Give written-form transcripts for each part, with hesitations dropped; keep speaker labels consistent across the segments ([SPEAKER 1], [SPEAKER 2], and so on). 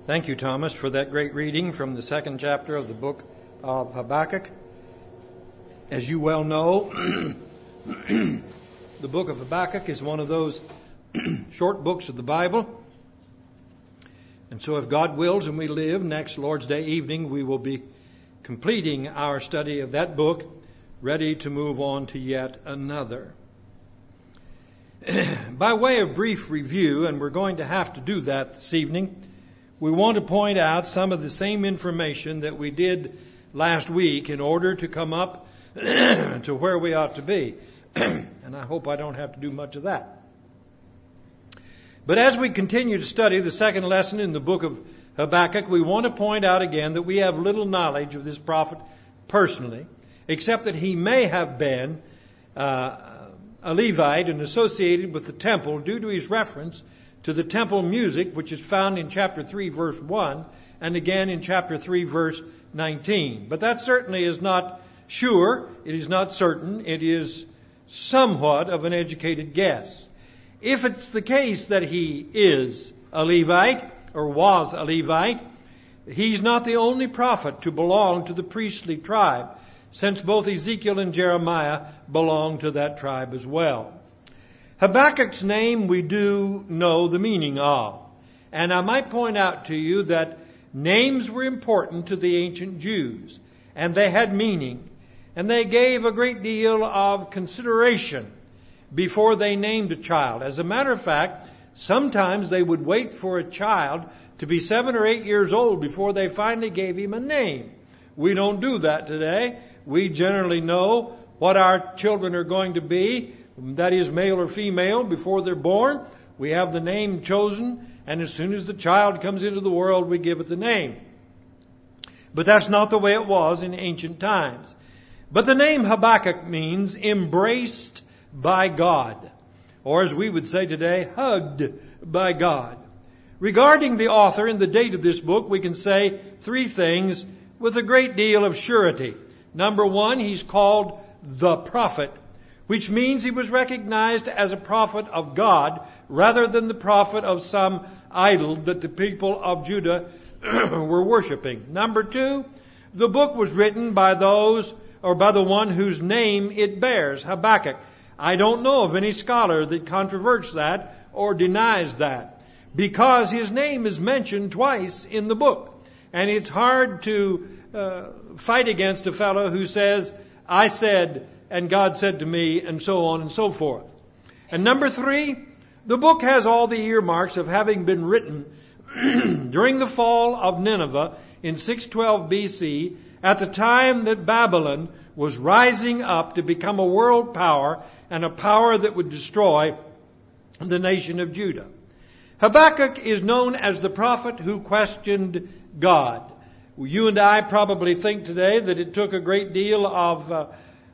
[SPEAKER 1] Thank you, Thomas, for that great reading from the second chapter of the book of Habakkuk. As you well know, the book of Habakkuk is one of those short books of the Bible. And so if God wills and we live, next Lord's Day evening we will be completing our study of that book, ready to move on to yet another. By way of brief review, and we're going to have to do that this evening, we want to point out some of the same information that we did last week in order to come up to where we ought to be. And I hope I don't have to do much of that. But as we continue to study the second lesson in the book of Habakkuk, we want to point out again that we have little knowledge of this prophet personally, except that he may have been a Levite and associated with the temple due to his reference to the temple music, which is found in chapter 3, verse 1, and again in chapter 3, verse 19. But that certainly is not sure. It is not certain. It is somewhat of an educated guess. If it's the case that he is a Levite, or was a Levite, he's not the only prophet to belong to the priestly tribe, since both Ezekiel and Jeremiah belong to that tribe as well. Habakkuk's name we do know the meaning of. And I might point out to you that names were important to the ancient Jews, and they had meaning, and they gave a great deal of consideration before they named a child. As a matter of fact, sometimes they would wait for a child to be 7 or 8 years old before they finally gave him a name. We don't do that today. We generally know what our children are going to be, that is male or female, before they're born. We have the name chosen, and as soon as the child comes into the world, we give it the name. But that's not the way it was in ancient times. But the name Habakkuk means embraced by God, or as we would say today, hugged by God. Regarding the author and the date of this book, we can say three things with a great deal of surety. Number one, he's called the prophet, which means he was recognized as a prophet of God rather than the prophet of some idol that the people of Judah were worshiping. Number two, the book was written by those, or by the one whose name it bears, Habakkuk. I don't know of any scholar that controverts that or denies that, because his name is mentioned twice in the book. And it's hard to fight against a fellow who says, I said, and God said to me, and so on and so forth. And number three, the book has all the earmarks of having been written during the fall of Nineveh in 612 BC, at the time that Babylon was rising up to become a world power and a power that would destroy the nation of Judah. Habakkuk is known as the prophet who questioned God. You and I probably think today that it took a great deal of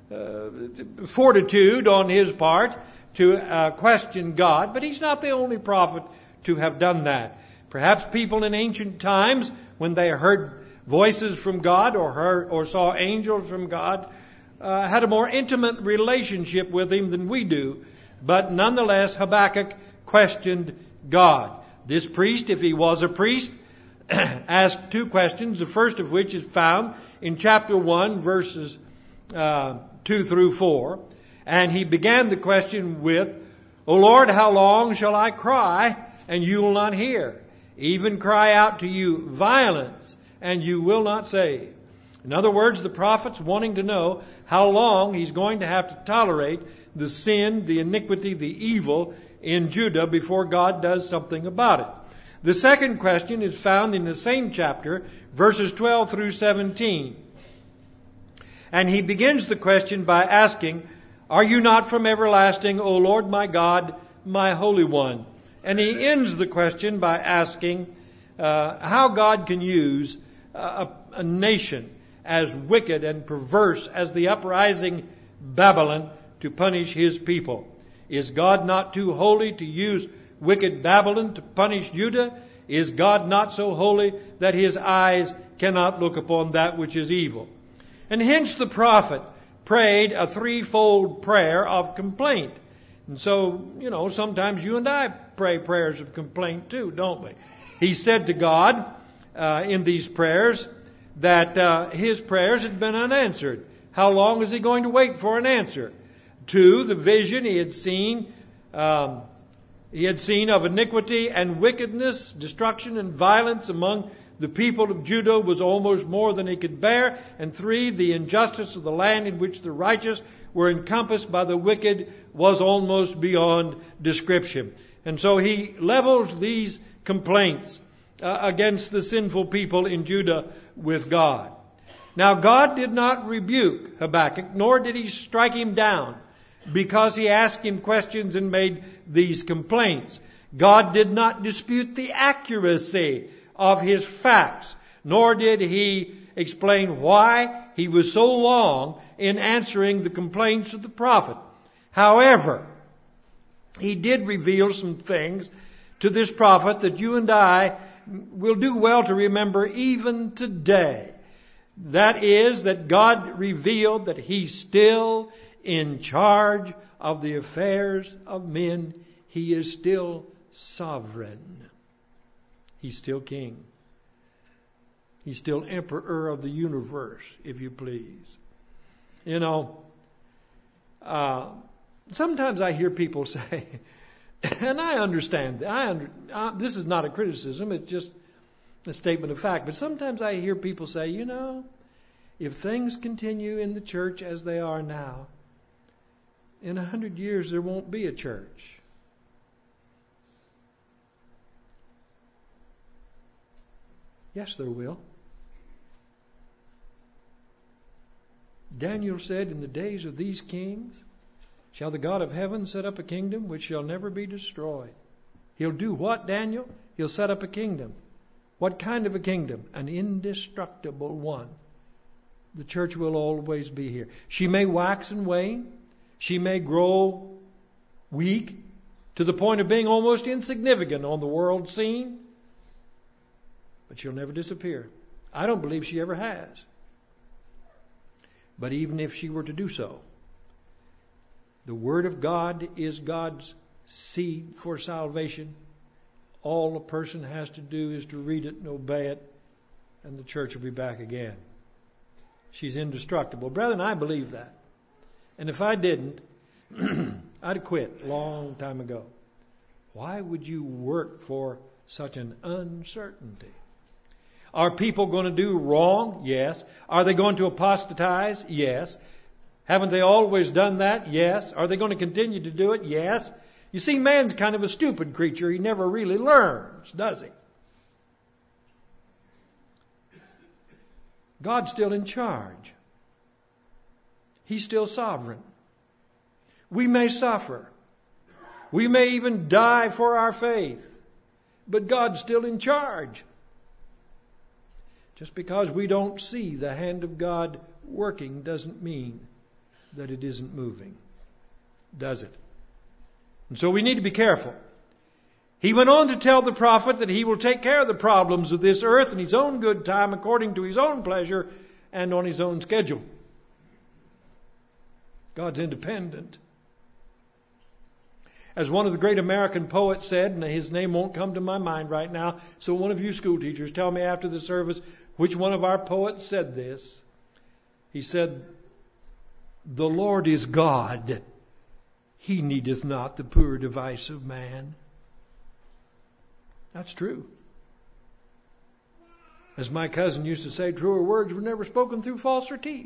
[SPEAKER 1] fortitude on his part to question God, but he's not the only prophet to have done that. Perhaps people in ancient times, when they heard voices from God or saw angels from God, had a more intimate relationship with him than we do. But nonetheless, Habakkuk questioned God. This priest, if he was a priest, asked two questions, the first of which is found in chapter 1, verses 2 through 4. And he began the question with, O Lord, how long shall I cry, and you will not hear? Even cry out to you violence, and you will not save. In other words, the prophet's wanting to know how long he's going to have to tolerate the sin, the iniquity, the evil in Judah before God does something about it. The second question is found in the same chapter, verses 12 through 17. And he begins the question by asking, Are you not from everlasting, O Lord my God, my Holy One? And he ends the question by asking how God can use a nation as wicked and perverse as the uprising Babylon to punish his people. Is God not too holy to use wicked Babylon to punish Judah? Is God not so holy that his eyes cannot look upon that which is evil? And hence the prophet prayed a threefold prayer of complaint. And so, sometimes you and I pray prayers of complaint too, don't we? He said to God, in these prayers that his prayers had been unanswered. How long is he going to wait for an answer? 2, the vision he had seen of iniquity and wickedness, destruction and violence among the people of Judah was almost more than he could bear. And 3, the injustice of the land in which the righteous were encompassed by the wicked was almost beyond description. And so he levels these complaints against the sinful people in Judah with God. Now, God did not rebuke Habakkuk, nor did he strike him down because he asked him questions and made these complaints. God did not dispute the accuracy of his facts, nor did he explain why he was so long in answering the complaints of the prophet. However, he did reveal some things to this prophet that you and I will do well to remember even today. That is, that God revealed that He's still in charge of the affairs of men. He is still sovereign. He's still king. He's still emperor of the universe, if you please. You know, sometimes I hear people say, and I understand, this is not a criticism, it's just a statement of fact, but sometimes I hear people say, you know, if things continue in the church as they are now, in 100 years there won't be a church. Yes, there will. Daniel said, in the days of these kings shall the God of heaven set up a kingdom which shall never be destroyed. He'll do what, Daniel? He'll set up a kingdom. What kind of a kingdom? An indestructible one. The church will always be here. She may wax and wane. She may grow weak to the point of being almost insignificant on the world scene. But she'll never disappear. I don't believe she ever has. But even if she were to do so, the Word of God is God's seed for salvation. All a person has to do is to read it and obey it, and the church will be back again. She's indestructible. Brethren, I believe that. And if I didn't, I'd have quit a long time ago. Why would you work for such an uncertainty? Are people going to do wrong? Yes. Are they going to apostatize? Yes. Haven't they always done that? Yes. Are they going to continue to do it? Yes. You see, man's kind of a stupid creature. He never really learns, does he? God's still in charge. He's still sovereign. We may suffer. We may even die for our faith. But God's still in charge. Just because we don't see the hand of God working doesn't mean that it isn't moving, does it? And so we need to be careful. He went on to tell the prophet that he will take care of the problems of this earth in his own good time, according to his own pleasure and on his own schedule. God's independent. As one of the great American poets said, and his name won't come to my mind right now, so one of you school teachers tell me after the service which one of our poets said this. He said, "The Lord is God. He needeth not the poor device of man." That's true. As my cousin used to say, truer words were never spoken through falser teeth.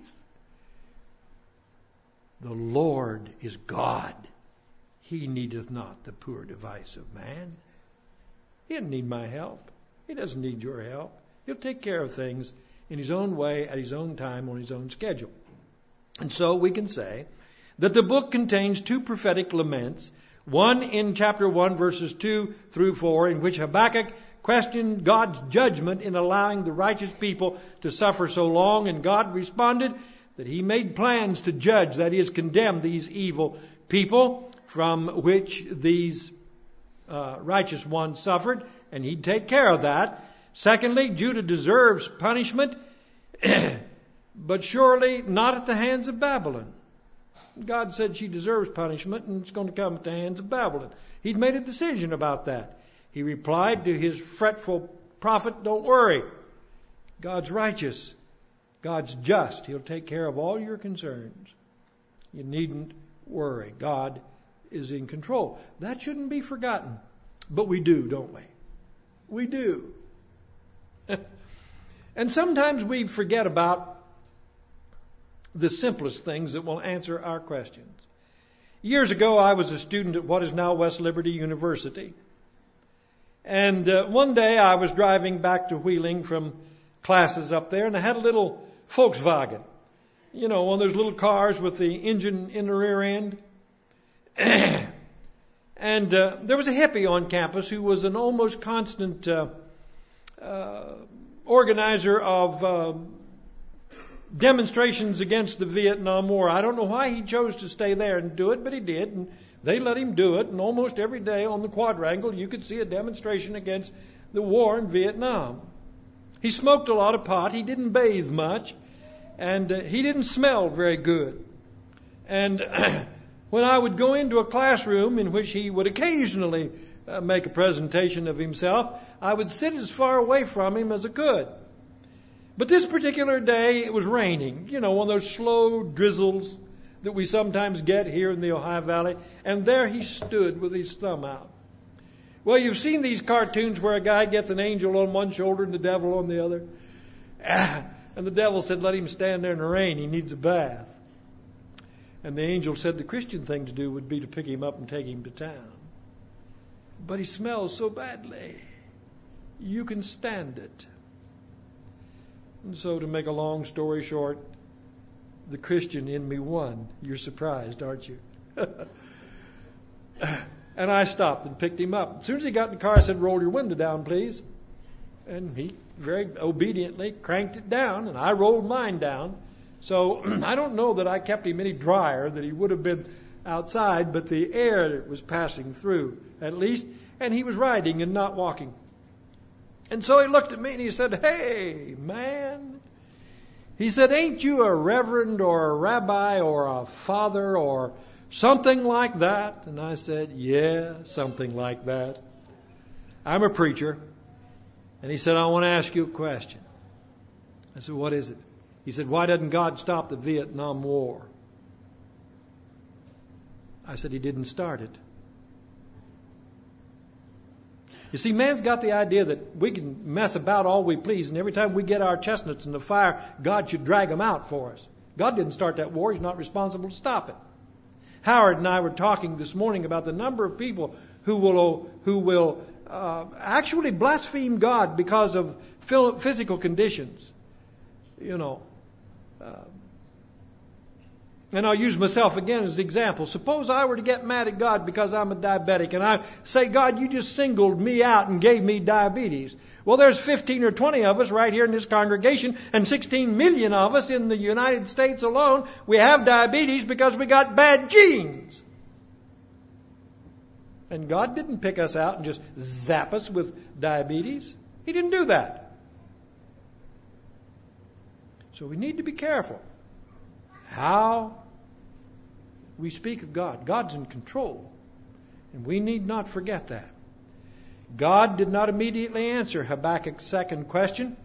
[SPEAKER 1] The Lord is God. He needeth not the poor device of man. He doesn't need my help. He doesn't need your help. He'll take care of things in His own way, at His own time, on His own schedule. And so we can say that the book contains two prophetic laments. One in chapter 1, verses 2 through 4, in which Habakkuk questioned God's judgment in allowing the righteous people to suffer so long, and God responded that He made plans to judge, that is, condemn these evil people from which these righteous ones suffered, and He'd take care of that. Secondly, Judah deserves punishment, but surely not at the hands of Babylon. God said she deserves punishment, and it's going to come at the hands of Babylon. He'd made a decision about that. He replied to his fretful prophet, "Don't worry. God's righteous. God's just. He'll take care of all your concerns. You needn't worry. God is in control. That shouldn't be forgotten. But we do, don't we? We do. And sometimes we forget about the simplest things that will answer our questions. Years ago, I was a student at what is now West Liberty University. And one day I was driving back to Wheeling from classes up there, and I had a little Volkswagen. You know, one of those little cars with the engine in the rear end. And there was a hippie on campus who was an almost constant organizer of demonstrations against the Vietnam War. I don't know why he chose to stay there and do it, but he did. And they let him do it. And almost every day on the quadrangle, you could see a demonstration against the war in Vietnam. He smoked a lot of pot. He didn't bathe much. And he didn't smell very good. And when I would go into a classroom in which he would occasionally make a presentation of himself, I would sit as far away from him as I could. But this particular day, it was raining. You know, one of those slow drizzles that we sometimes get here in the Ohio Valley. And there he stood with his thumb out. Well, you've seen these cartoons where a guy gets an angel on one shoulder and the devil on the other. And the devil said, let him stand there in the rain. He needs a bath. And the angel said the Christian thing to do would be to pick him up and take him to town. But he smells so badly. You can stand it. And so to make a long story short, the Christian in me won. You're surprised, aren't you? And I stopped and picked him up. As soon as he got in the car, I said, roll your window down, please. And he very obediently cranked it down, and I rolled mine down. So I don't know that I kept him any drier, that he would have been outside, but the air was passing through, at least, and he was riding and not walking. And so he looked at me and he said, hey, man. He said, ain't you a reverend or a rabbi or a father or something like that? And I said, yeah, something like that. I'm a preacher. And he said, I want to ask you a question. I said, what is it? He said, why doesn't God stop the Vietnam War? I said, he didn't start it. You see, man's got the idea that we can mess about all we please, and every time we get our chestnuts in the fire, God should drag them out for us. God didn't start that war. He's not responsible to stop it. Howard and I were talking this morning about the number of people who will actually blaspheme God because of physical conditions. You know. And I'll use myself again as an example. Suppose I were to get mad at God because I'm a diabetic, and I say, God, you just singled me out and gave me diabetes. Well, there's 15 or 20 of us right here in this congregation, and 16 million of us in the United States alone. We have diabetes because we got bad genes. And God didn't pick us out and just zap us with diabetes. He didn't do that. So we need to be careful how we speak of God. God's in control. And we need not forget that. God did not immediately answer Habakkuk's second question.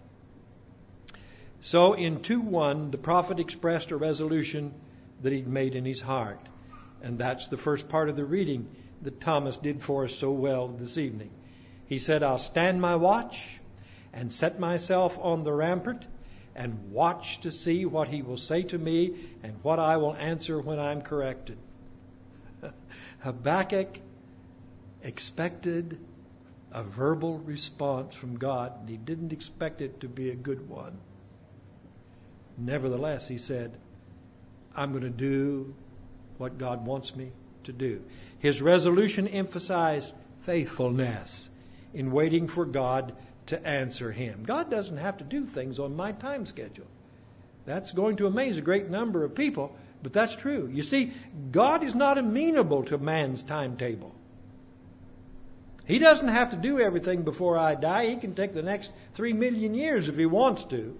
[SPEAKER 1] So in 2:1, the prophet expressed a resolution that he'd made in his heart. And that's the first part of the reading that Thomas did for us so well this evening. He said, I'll stand my watch and set myself on the rampart and watch to see what he will say to me and what I will answer when I'm corrected. Habakkuk expected a verbal response from God, and he didn't expect it to be a good one. Nevertheless, he said, I'm going to do what God wants me to do. His resolution emphasized faithfulness in waiting for God to answer him. God doesn't have to do things on my time schedule. That's going to amaze a great number of people, but that's true. You see, God is not amenable to man's timetable. He doesn't have to do everything before I die. He can take the next 3 million years if he wants to.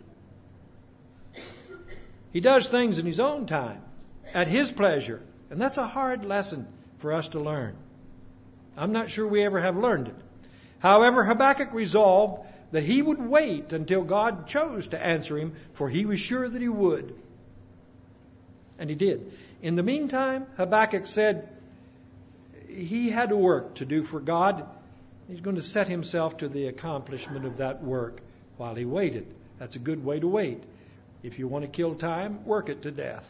[SPEAKER 1] He does things in his own time, at his pleasure. And that's a hard lesson for us to learn. I'm not sure we ever have learned it. However, Habakkuk resolved that he would wait until God chose to answer him, for he was sure that he would. And he did. In the meantime, Habakkuk said he had a work to do for God. He's going to set himself to the accomplishment of that work while he waited. That's a good way to wait. If you want to kill time, work it to death.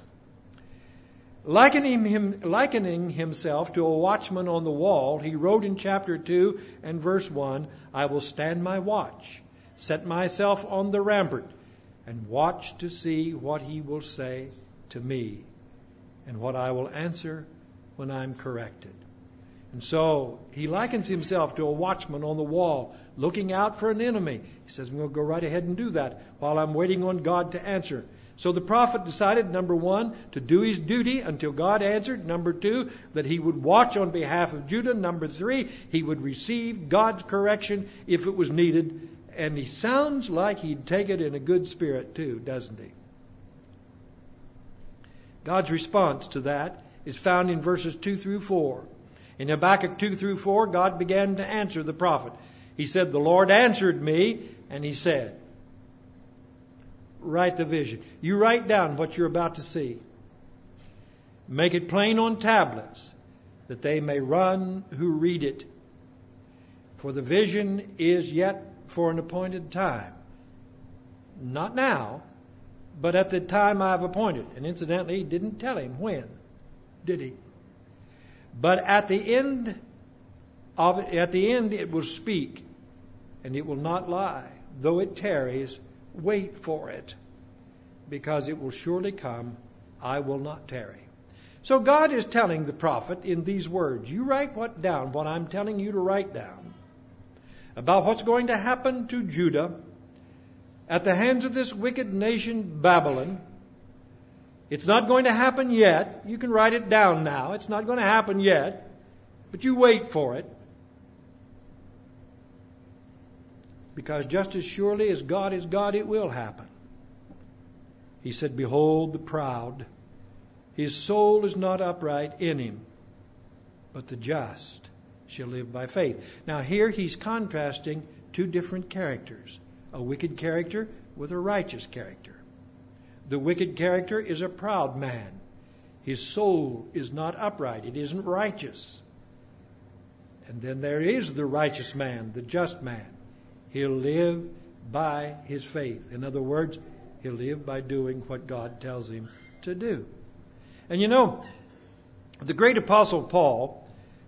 [SPEAKER 1] Likening himself to a watchman on the wall, he wrote in chapter 2 and verse 1, I will stand my watch, set myself on the rampart, and watch to see what he will say to me, and what I will answer when I'm corrected. And so he likens himself to a watchman on the wall, looking out for an enemy. He says, I'm going to go right ahead and do that while I'm waiting on God to answer. So the prophet decided, number 1, to do his duty until God answered. Number 2, that he would watch on behalf of Judah. Number 3, he would receive God's correction if it was needed. And he sounds like he'd take it in a good spirit too, doesn't he? God's response to that is found in verses 2 through 4. In Habakkuk 2 through 4, God began to answer the prophet. He said, the Lord answered me, and he said, write the vision. You write down what you're about to see. Make it plain on tablets, that they may run who read it. For the vision is yet for an appointed time. Not now, but at the time I've appointed. And incidentally, he didn't tell him when, did he? But at the end it will speak, and it will not lie. Though it tarries, wait for it, because it will surely come. I will not tarry. So God is telling the prophet in these words, you write down what I'm telling you to write down about what's going to happen to Judah at the hands of this wicked nation, Babylon. It's not going to happen yet. You can write it down now. It's not going to happen yet, but you wait for it. Because just as surely as God is God, it will happen. He said, behold the proud. His soul is not upright in him, but the just shall live by faith. Now here he's contrasting two different characters. A wicked character with a righteous character. The wicked character is a proud man. His soul is not upright. It isn't righteous. And then there is the righteous man, the just man. He'll live by his faith. In other words, he'll live by doing what God tells him to do. And you know, the great apostle Paul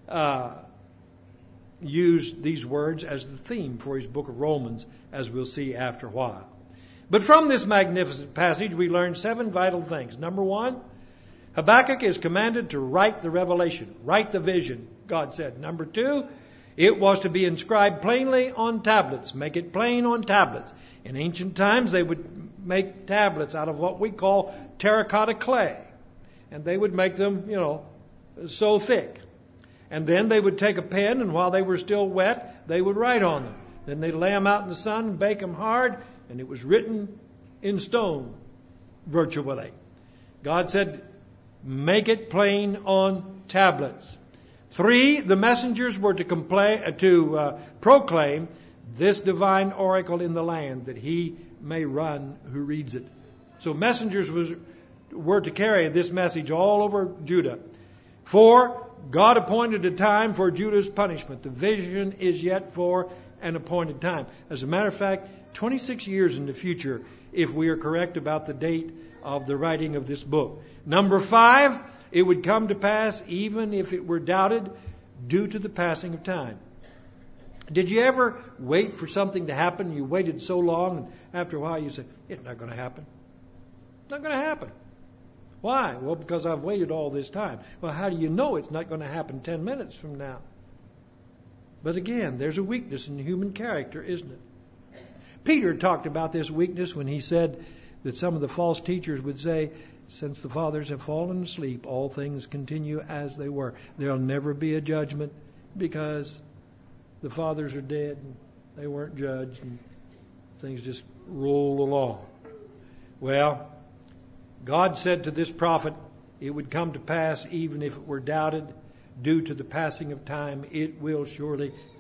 [SPEAKER 1] used these words as the theme for his book of Romans, as we'll see after a while. But from this magnificent passage, we learn 7 vital things. Number 1, Habakkuk is commanded to write the revelation, write the vision, God said. Number 2, it was to be inscribed plainly on tablets. Make it plain on tablets. In ancient times, they would make tablets out of what we call terracotta clay. And they would make them, so thick. And then they would take a pen, and while they were still wet, they would write on them. Then they'd lay them out in the sun and bake them hard, and it was written in stone, virtually. God said, make it plain on tablets. 3, the messengers were to proclaim this divine oracle in the land, that he may run who reads it. So messengers were to carry this message all over Judah. 4, God appointed a time for Judah's punishment. The vision is yet for an appointed time. As a matter of fact, 26 years in the future, if we are correct about the date of the writing of this book. Number 5, it would come to pass even if it were doubted due to the passing of time. Did you ever wait for something to happen? You waited so long, and after a while you say, it's not going to happen. It's not going to happen. Why? Well, because I've waited all this time. Well, how do you know it's not going to happen 10 minutes from now? But again, there's a weakness in human character, isn't it? Peter talked about this weakness when he said that some of the false teachers would say, since the fathers have fallen asleep, all things continue as they were. There'll never be a judgment because the fathers are dead and they weren't judged and things just roll along. Well, God said to this prophet, it would come to pass even if it were doubted due to the passing of time. It will surely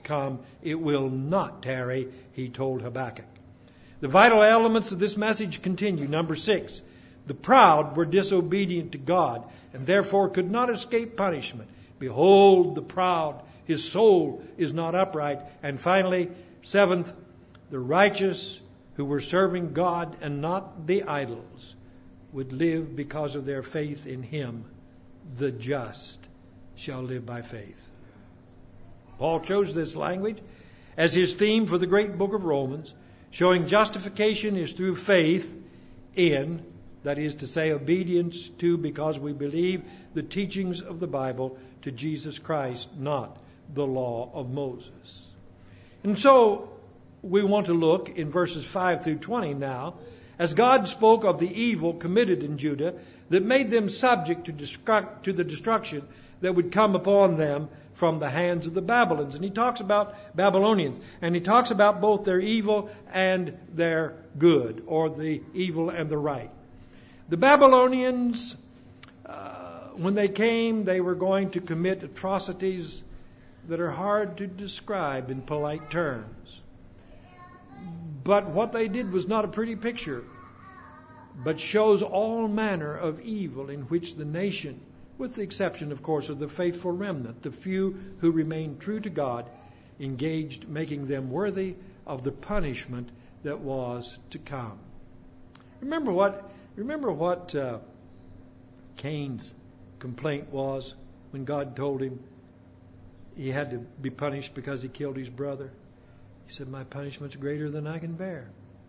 [SPEAKER 1] come. It will not tarry, he told Habakkuk. The vital elements of this message continue. Number 6, the proud were disobedient to God and therefore could not escape punishment. Behold the proud, his soul is not upright. And finally, 7th, the righteous who were serving God and not the idols would live because of their faith in him. The just shall live by faith. Paul chose this language as his theme for the great book of Romans, showing justification is through faith in, that is to say, obedience to, because we believe the teachings of the Bible, to Jesus Christ, not the law of Moses. And so we want to look in verses 5 through 20 now, as God spoke of the evil committed in Judah that made them subject to the destruction that would come upon them from the hands of the Babylonians. And he talks about Babylonians, and he talks about both their evil and their good, or the evil and the right. The Babylonians, when they came, they were going to commit atrocities that are hard to describe in polite terms. But what they did was not a pretty picture, but shows all manner of evil in which the nation, with the exception, of course, of the faithful remnant, the few who remained true to God, engaged, making them worthy of the punishment that was to come. Remember what Cain's complaint was when God told him he had to be punished because he killed his brother? He said, my punishment's greater than I can bear.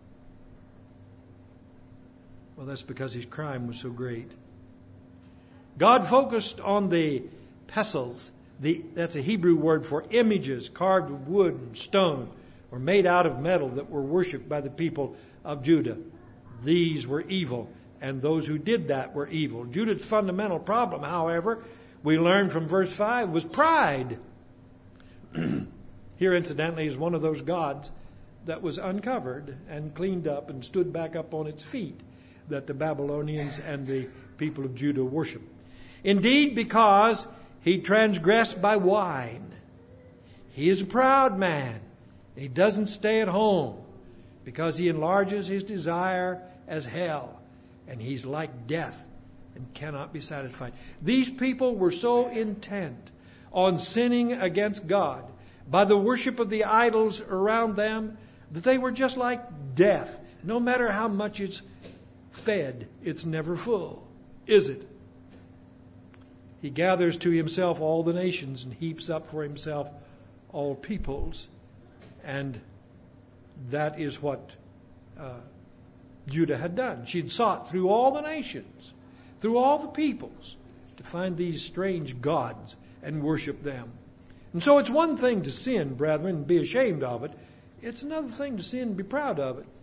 [SPEAKER 1] Well, that's because his crime was so great. God focused on the pestles. That's a Hebrew word for images carved of wood and stone or made out of metal that were worshipped by the people of Judah. These were evil, and those who did that were evil. Judah's fundamental problem, however, we learn from verse 5, was pride. Here, incidentally, is one of those gods that was uncovered and cleaned up and stood back up on its feet that the Babylonians and the people of Judah worshiped. Indeed, because he transgressed by wine. He is a proud man. He doesn't stay at home because he enlarges his desire as hell. And he's like death and cannot be satisfied. These people were so intent on sinning against God by the worship of the idols around them that they were just like death. No matter how much it's fed, it's never full, is it? He gathers to himself all the nations and heaps up for himself all peoples. And that is what Judah had done. She'd sought through all the nations, through all the peoples, to find these strange gods and worship them. And so it's one thing to sin, brethren, and be ashamed of it. It's another thing to sin and be proud of it.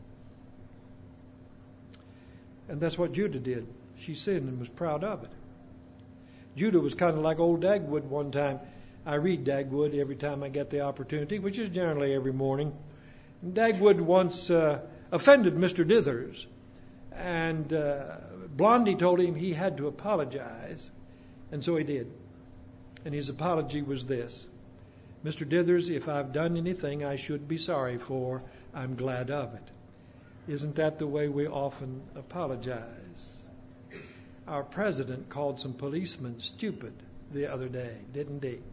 [SPEAKER 1] And that's what Judah did. She sinned and was proud of it. Judah was kind of like old Dagwood one time. I read Dagwood every time I get the opportunity, which is generally every morning. And Dagwood once offended Mr. Dithers. And Blondie told him he had to apologize. And so he did. And his apology was this: Mr. Dithers, if I've done anything I should be sorry for, I'm glad of it. Isn't that the way we often apologize? Our president called some policemen stupid the other day, didn't he?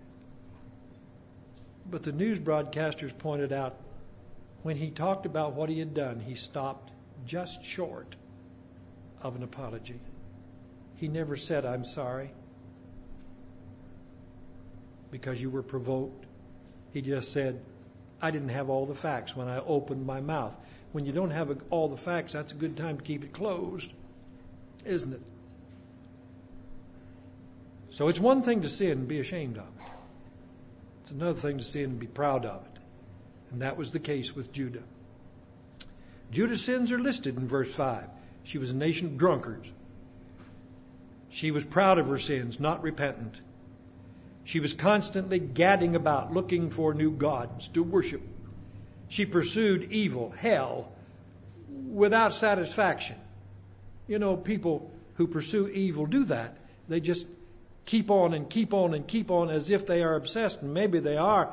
[SPEAKER 1] But the news broadcasters pointed out when he talked about what he had done, he stopped just short of an apology. He never said, I'm sorry, because you were provoked. He just said, I didn't have all the facts when I opened my mouth. When you don't have all the facts, that's a good time to keep it closed, isn't it? So it's one thing to sin and be ashamed of it. It's another thing to sin and be proud of it. And that was the case with Judah. Judah's sins are listed in verse 5. She was a nation of drunkards. She was proud of her sins, not repentant. She was constantly gadding about looking for new gods to worship. She pursued evil, hell, without satisfaction. You know, people who pursue evil do that. They just keep on and keep on and keep on as if they are obsessed, and maybe they are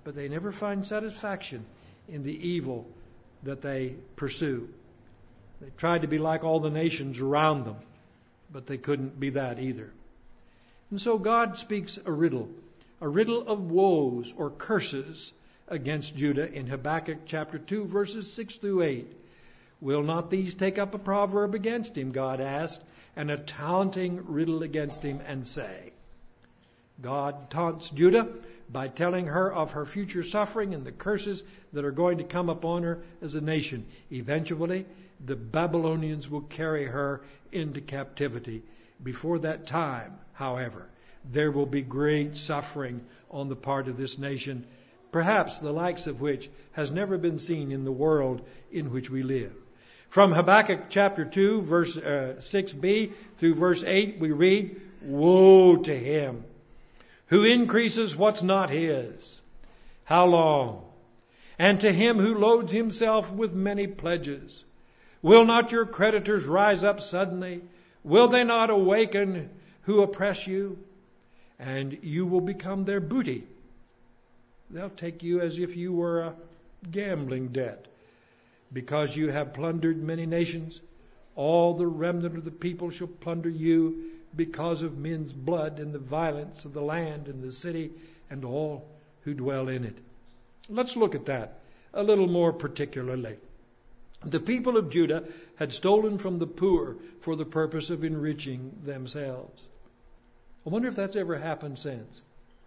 [SPEAKER 1] but they never find satisfaction in the evil that they pursue. They tried to be like all the nations around them, but they couldn't be that either. And so God speaks a riddle of woes or curses against Judah in Habakkuk chapter 2, verses 6 through 8. Will not these take up a proverb against him, God asked, and a taunting riddle against him, and say? God taunts Judah by telling her of her future suffering and the curses that are going to come upon her as a nation. Eventually, the Babylonians will carry her into captivity. Before that time, however, there will be great suffering on the part of this nation, perhaps the likes of which has never been seen in the world in which we live. From Habakkuk chapter 2, verse 6b through verse 8, we read, Woe to him who increases what's not his. How long? And to him who loads himself with many pledges. Will not your creditors rise up suddenly? Will they not awaken who oppress you? And you will become their booty. They'll take you as if you were a gambling debt. Because you have plundered many nations, all the remnant of the people shall plunder you because of men's blood and the violence of the land and the city and all who dwell in it. Let's look at that a little more particularly. The people of Judah had stolen from the poor for the purpose of enriching themselves. I wonder if that's ever happened since.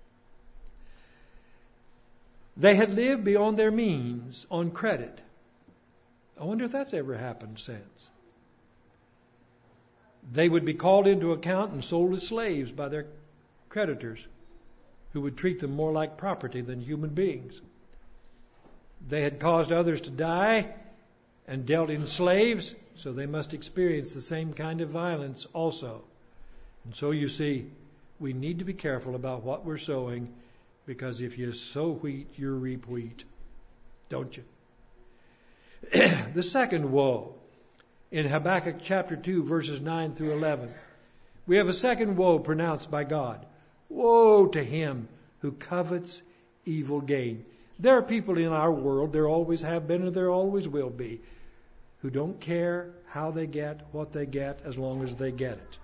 [SPEAKER 1] They had lived beyond their means on credit. I wonder if that's ever happened since. They would be called into account and sold as slaves by their creditors, who would treat them more like property than human beings. They had caused others to die and dealt in slaves, so they must experience the same kind of violence also. And so you see, we need to be careful about what we're sowing, because if you sow wheat, you reap wheat. Don't you? The second woe in Habakkuk chapter 2, verses 9 through 11. We have a second woe pronounced by God. Woe to him who covets evil gain. There are people in our world, there always have been and there always will be, who don't care how they get what they get as long as they get it.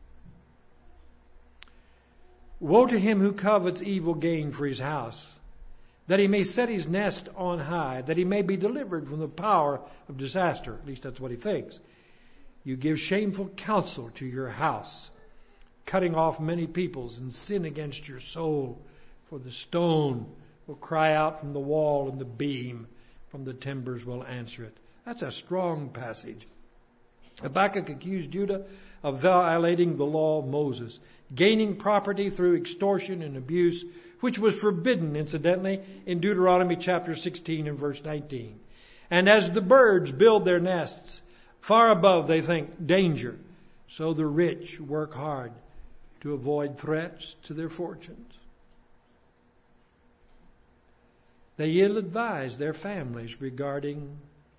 [SPEAKER 1] Woe to him who covets evil gain for his house, that he may set his nest on high, that he may be delivered from the power of disaster. At least that's what he thinks. You give shameful counsel to your house, cutting off many peoples, and sin against your soul. For the stone will cry out from the wall, and the beam from the timbers will answer it. That's a strong passage. Habakkuk accused Judah of violating the law of Moses, gaining property through extortion and abuse, which was forbidden, incidentally, in Deuteronomy chapter 16 and verse 19. And as the birds build their nests, far above they think danger, so the rich work hard to avoid threats to their fortunes. They ill-advise their families regarding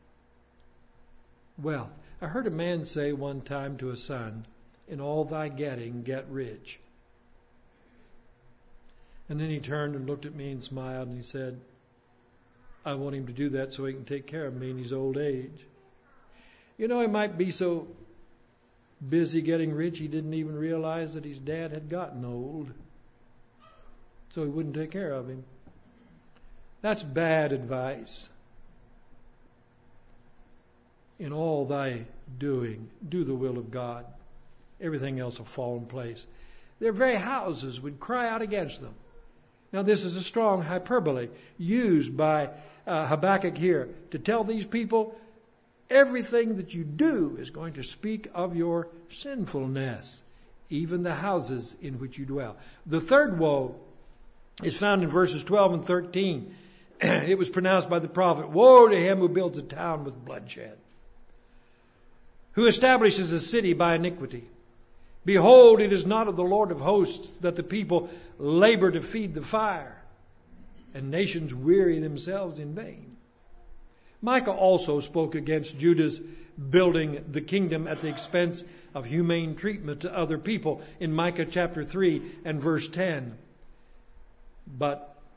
[SPEAKER 1] wealth. I heard a man say one time to a son, "In all thy getting, get rich." And then he turned and looked at me and smiled and he said, "I want him to do that so he can take care of me in his old age." You know, he might be so busy getting rich he didn't even realize that his dad had gotten old, so he wouldn't take care of him. That's bad advice. In all thy doing, do the will of God. Everything else will fall in place. Their very houses would cry out against them. Now, this is a strong hyperbole used by Habakkuk here to tell these people everything that you do is going to speak of your sinfulness, even the houses in which you dwell. The third woe is found in verses 12 and 13. It was pronounced by the prophet, "Woe to him who builds a town with bloodshed, who establishes a city by iniquity. Behold, it is not of the Lord of hosts that the people labor to feed the fire, and nations weary themselves in vain." Micah also spoke against Judah's building the kingdom at the expense of humane treatment to other people in Micah chapter 3 and verse 10. But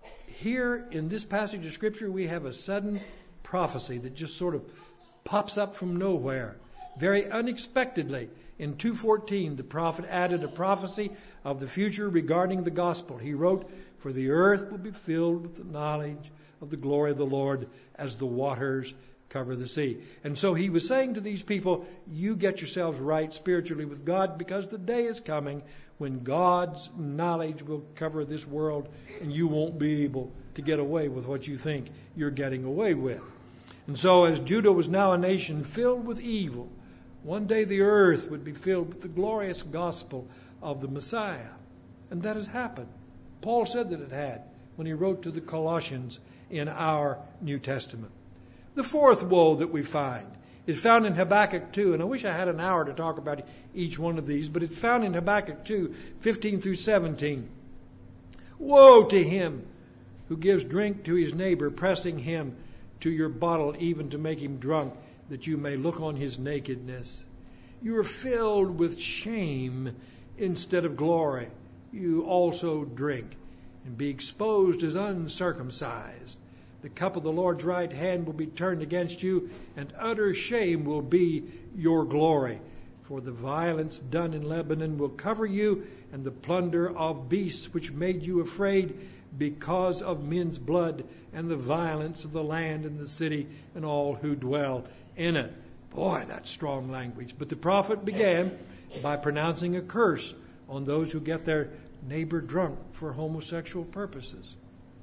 [SPEAKER 1] here in this passage of Scripture, we have a sudden prophecy that just sort of pops up from nowhere, very unexpectedly. In 2:14, the prophet added a prophecy of the future regarding the gospel. He wrote, "For the earth will be filled with the knowledge of the glory of the Lord as the waters cover the sea." And so he was saying to these people, you get yourselves right spiritually with God, because the day is coming when God's knowledge will cover this world and you won't be able to get away with what you think you're getting away with. And so as Judah was now a nation filled with evil, one day the earth would be filled with the glorious gospel of the Messiah. And that has happened. Paul said that it had when he wrote to the Colossians in our New Testament. The fourth woe that we find is found in Habakkuk 2. And I wish I had an hour to talk about each one of these, but it's found in Habakkuk 2, 15 through 17. Woe to him who gives drink to his neighbor, pressing him to your bottle, even to make him drunk, that you may look on his nakedness. You are filled with shame instead of glory. You also drink and be exposed as uncircumcised. The cup of the Lord's right hand will be turned against you, and utter shame will be your glory. For the violence done in Lebanon will cover you, and the plunder of beasts which made you afraid because of men's blood, and the violence of the land and the city and all who dwell in it. Boy, that's strong language. But the prophet began by pronouncing a curse on those who get their neighbor drunk for homosexual purposes.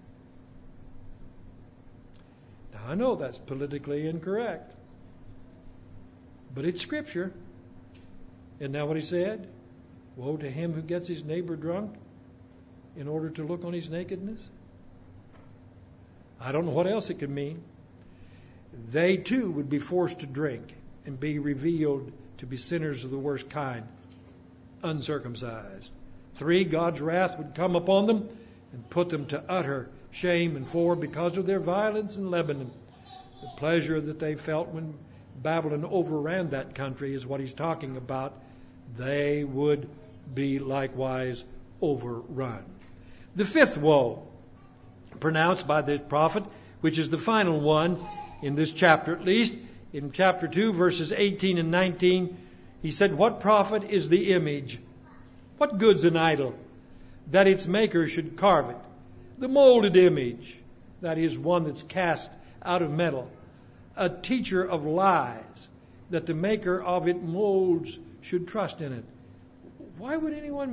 [SPEAKER 1] Now, I know that's politically incorrect, but it's Scripture. Isn't that what he said? Woe to him who gets his neighbor drunk in order to look on his nakedness. I don't know what else it could mean. They too would be forced to drink and be revealed to be sinners of the worst kind, uncircumcised. 3, God's wrath would come upon them and put them to utter shame. And 4, because of their violence in Lebanon, the pleasure that they felt when Babylon overran that country is what he's talking about. They would be likewise overrun. The fifth woe pronounced by this prophet, which is the final one in this chapter at least, in chapter 2, verses 18 and 19, he said, "What profit is the image? What good's an idol, that its maker should carve it? The molded image, that is one that's cast out of metal, a teacher of lies, that the maker of it molds should trust in it." Why would anyone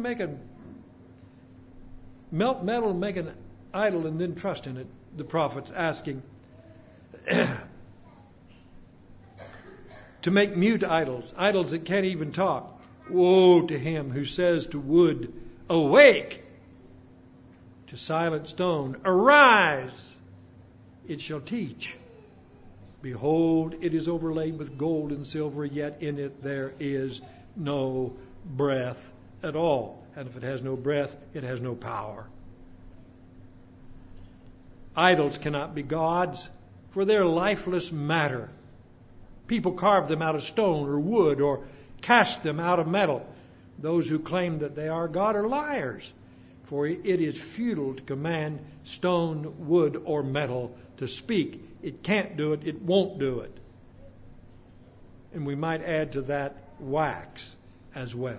[SPEAKER 1] melt metal and make an idol and then trust in it? The prophet's asking. To make mute idols, idols that can't even talk. Woe to him who says to wood, "Awake!" to silent stone, "Arise! It shall teach. Behold, it is overlaid with gold and silver, yet in it there is no breath at all. And if it has no breath, it has no power." Idols cannot be gods, for they're lifeless matter. People carve them out of stone or wood or cast them out of metal. Those who claim that they are God are liars, for it is futile to command stone, wood, or metal to speak. It can't do it. It won't do it. And we might add to that wax as well.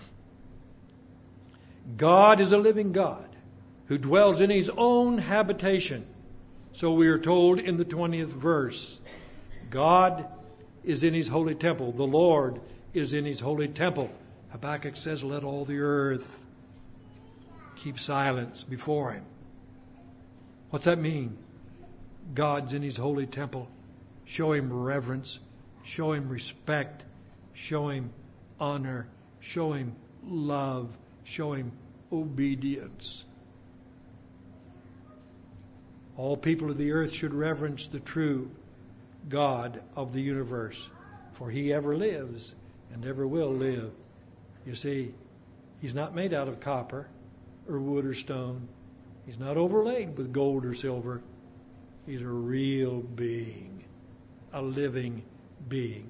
[SPEAKER 1] God is a living God who dwells in his own habitation. So we are told in the 20th verse. God is in his holy temple. The Lord is in his holy temple. Habakkuk says, let all the earth keep silence before him. What's that mean? God's in his holy temple. Show him reverence. Show him respect. Show him honor. Show him love. Show him obedience. All people of the earth should reverence the true God of the universe, for he ever lives and ever will live. You see, he's not made out of copper or wood or stone. He's not overlaid with gold or silver. He's a real being, a living being.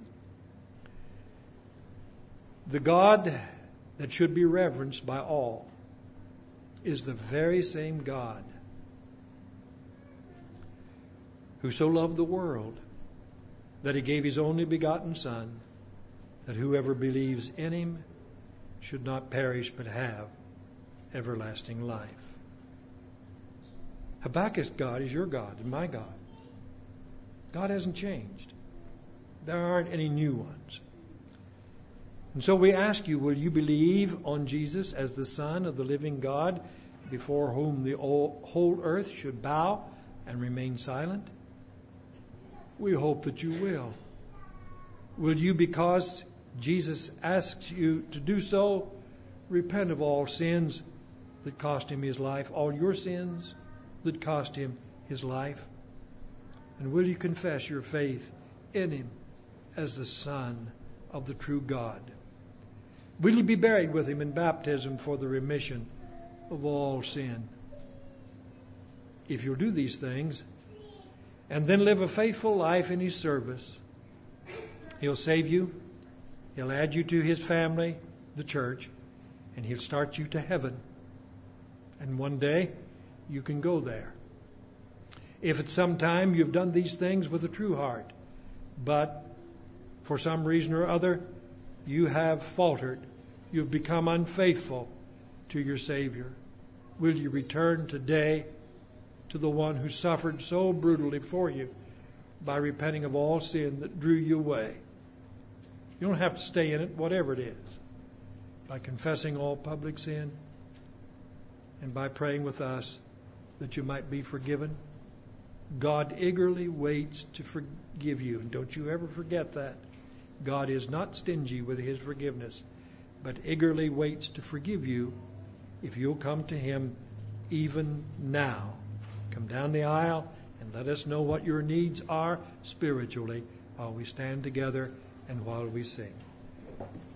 [SPEAKER 1] The God that should be reverenced by all is the very same God who so loved the world that he gave his only begotten Son, that whoever believes in him should not perish but have everlasting life. Habakkuk's God is your God and my God. God hasn't changed. There aren't any new ones. And so we ask you, will you believe on Jesus as the Son of the living God, before whom the whole earth should bow and remain silent? We hope that you will. Will you, because Jesus asks you to do so, repent of all sins that cost him his life, all your sins that cost him his life? And will you confess your faith in him as the Son of the true God? Will you be buried with him in baptism for the remission of all sin? If you'll do these things and then live a faithful life in his service, he'll save you, he'll add you to his family, the church, and he'll start you to heaven. And one day you can go there. If at some time you've done these things with a true heart, but for some reason or other you have faltered, you've become unfaithful to your Savior, will you return today to the one who suffered so brutally for you by repenting of all sin that drew you away? You don't have to stay in it, whatever it is, by confessing all public sin and by praying with us that you might be forgiven. God eagerly waits to forgive you. And don't you ever forget that. God is not stingy with his forgiveness, but eagerly waits to forgive you if you'll come to him even now. Come down the aisle and let us know what your needs are spiritually while we stand together and while we sing.